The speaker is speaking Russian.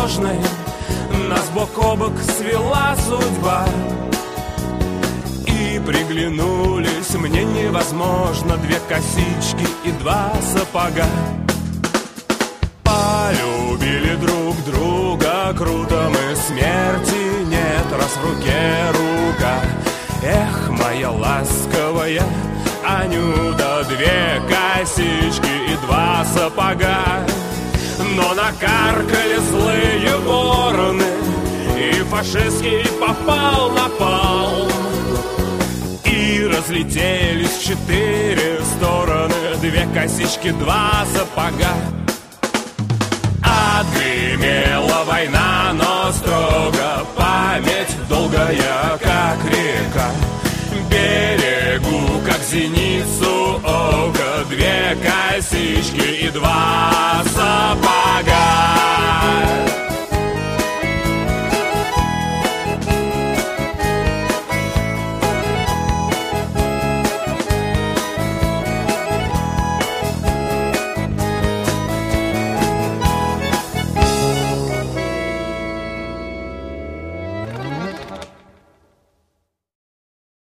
невозможное нас бок о бок свела судьба. И приглянулись мне невозможно две косички и два сапога. Полюбили друг друга круто мы, смерти нет, раз в руке рука. Эх, моя ласковая Анюта, две косички и два сапога. Но накаркали злые вороны, и фашистский попал на пал. И разлетелись в четыре стороны две косички, два сапога. Отгремела война, но строго память долгая, как река. Берегу, как зеницу ока, две косички и два